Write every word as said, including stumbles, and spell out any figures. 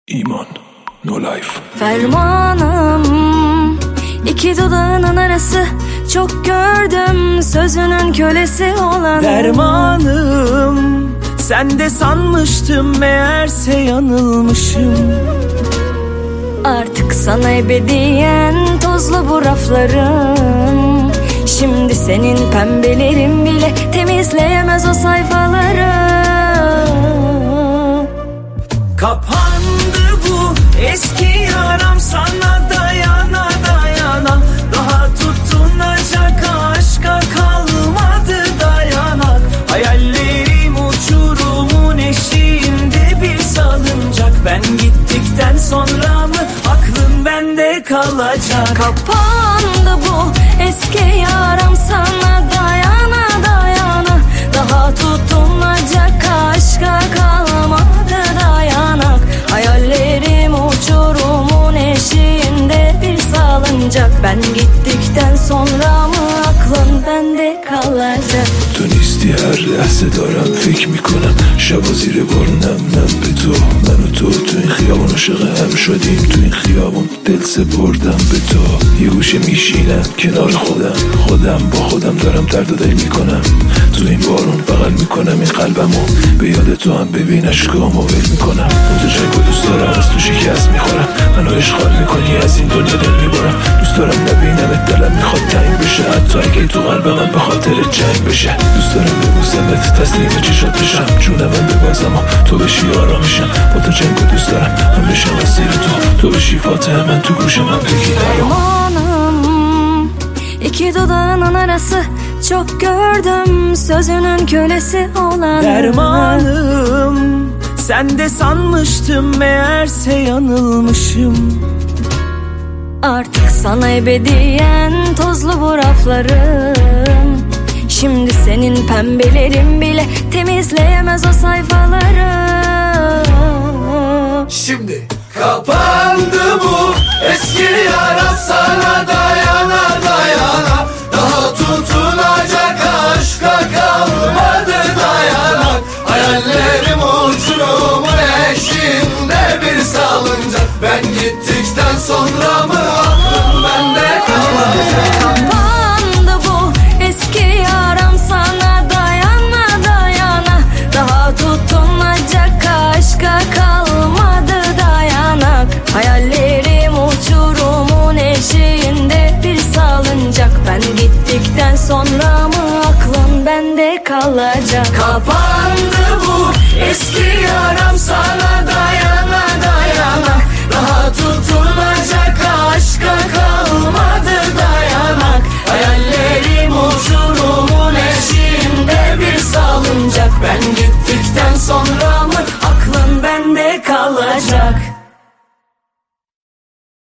İman, no life. Fermanım iki dudağının arası, çok gördüm sözünün kölesi olan. Dermanım sen de sanmıştım, meğerse yanılmışım. Artık sana ebediyen tozlu bu raflarım. Şimdi senin pembelerin bile temizleyemez o sayfaları. Kapandı bu eski yaram, sana dayana dayana. Daha tutunacak aşka kalmadı dayanak. Hayallerim uçurumun eşiğinde bir salıncak. Ben gittikten sonra mı aklın bende kalacak? Kapandı bu eski yaram, sana dayana dayana. Daha tutunacak aşka kalmadı dayanak. Hayallerim uçurumun eşiğinde bir salıncak. Ben gittikten sonra mı aklın bende kalacak? تو نیستی هر لحظه دارم فکر میکنم شبا زیر بار نم نم به تو. من و تو تو این خیابون عاشق هم شدیم، تو این خیابون دل سپردم به تو. یه گوشه میشینم کنار خودم، خودم با خودم دارم درد و دل میکنم. تو این بارون بغل میکنم این قلبمو، به یاد تو هم ببین اشکامو ول میکنم. اون تو جنگ و دوست دارم، از تو شکست میخورم. منو اشغال میکنی، از این دنیا دل میبرم. دوست دارم نبینمت، دلم میخواد تنگ بشه، حتی اگه تو قلب من به خاطر جنگ بشه. دوست دارم ببوسمت، تسلیم چشات بشم، جونم من ببازم و تو بشی آرامشم. با تو جنگ و دوست دارم من بشم اسیر تو، تو بشی فاتح من، تو گوشم من بگی Dermanım iki dudağının arası, çok gördüm sözünün kölesi olan. Dermanım sen de sanmıştım, meğerse yanılmışım. Artık sana ebediyen tozlu bu raflarım. Şimdi senin pembelerin bile temizleyemez o sayfaları. Şimdi kapandı bu eski yara, sana dayana dayana. Daha tutunacak aşka kalmadı dayanak. Hayallerim uçurumun eşiğinde bir salıncak. Ben gittikten sonra mı aklım bende kalacak? Kapandı bu eski yaram, sana dayana dayana. Daha tutunacak aşka kalmadı dayanak. Hayallerim uçurumun eşiğinde bir salıncak. Ben gittikten sonra mı aklın bende kalacak? Kapandı bu eski yaram, sana